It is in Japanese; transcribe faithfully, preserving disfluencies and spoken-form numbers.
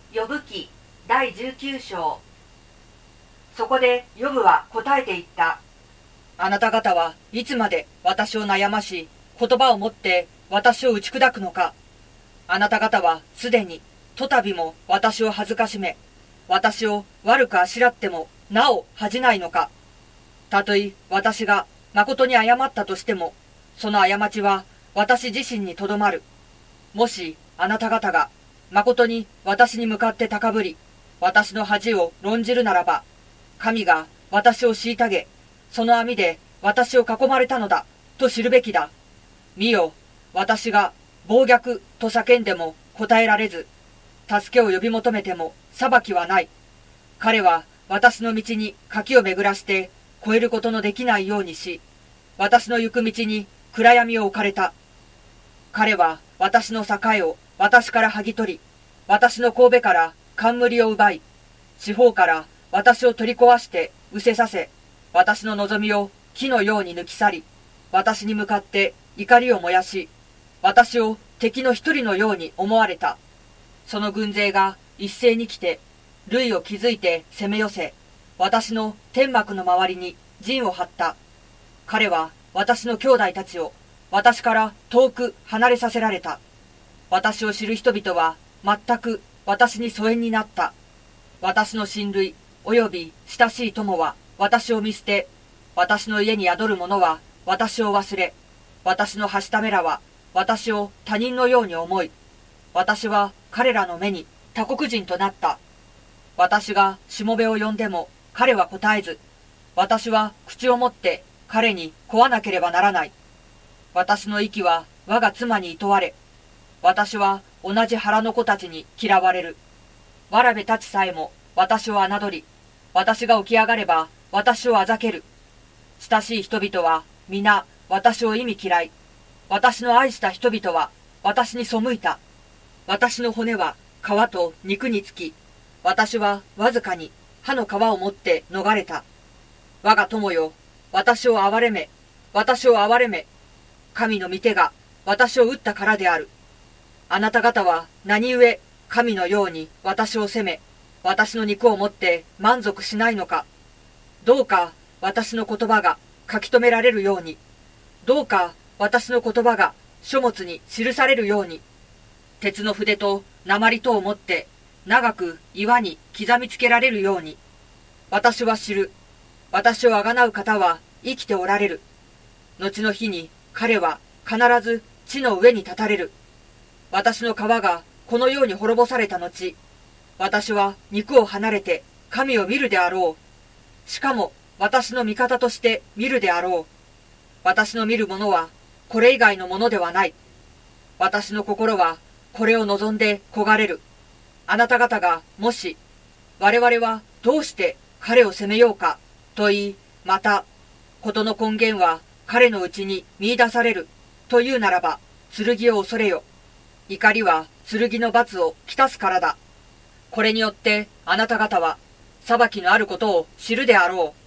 ヨブ記だいじゅうきゅう章。そこでヨブは答えて言った。 あなた方はいつまで私を悩まし、言葉を持って私を打ち砕くのか。あなた方はすでにとたびも私を恥ずかしめ、私を悪くあしらってもなお恥じないのか。たとえ私が誠に謝ったとしても、その過ちは私自身にとどまる。もしあなた方が誠に私に向かって高ぶり、私の恥を論じるならば、神が私を虐げ、その網で私を囲まれたのだ、と知るべきだ。見よ、私が暴虐と叫んでも答えられず、助けを呼び求めても裁きはない。彼は私の道に垣を巡らして越えることのできないようにし、私の行く道に暗闇を置かれた。彼は私の境を私から剥ぎ取り、私の頭から冠を奪い、四方から私を取り壊して失せさせ、私の望みを木のように抜き去り、私に向かって怒りを燃やし、私を敵の一人のように思われた。その軍勢が一斉に来て、塁を築いて攻め寄せ、私の天幕の周りに陣を張った。彼は私の兄弟たちを私から遠く離れさせられた。私を知る人々は全く私に疎遠になった。私の親類および親しい友は私を見捨て、私の家に宿る者は私を忘れ、私のはしためらは私を他人のように思い、私は彼らの目に他国人となった。私がしもべを呼んでも彼は答えず、私は口を持って彼に乞わなければならない。私の息は我が妻に厭われ、私は同じ腹の子たちに嫌われる。わらべたちさえも私を侮り、私が起き上がれば私をあざける。親しい人々は皆私を忌み嫌い、私の愛した人々は私に背いた。私の骨は皮と肉につき、私はわずかに歯の皮を持って逃れた。我が友よ、私を憐れめ、私を憐れめ。神の御手が私を打ったからである。あなた方は何故神のように私を責め、私の肉をもって満足しないのか。どうか私の言葉が書き留められるように、どうか私の言葉が書物に記されるように、鉄の筆と鉛とを持って長く岩に刻みつけられるように。私は知る。私をあがなう方は生きておられる。後の日に彼は必ず地の上に立たれる。私の皮がこのように滅ぼされた後、私は肉を離れて神を見るであろう。しかも私の味方として見るであろう。私の見るものはこれ以外のものではない。私の心はこれを望んで焦がれる。あなた方がもし、我々はどうして彼を責めようかと言い、また、事の根源は彼のうちに見出されるというならば、剣を恐れよ。怒りは剣の罰をきたすからだ。これによってあなた方は裁きのあることを知るであろう。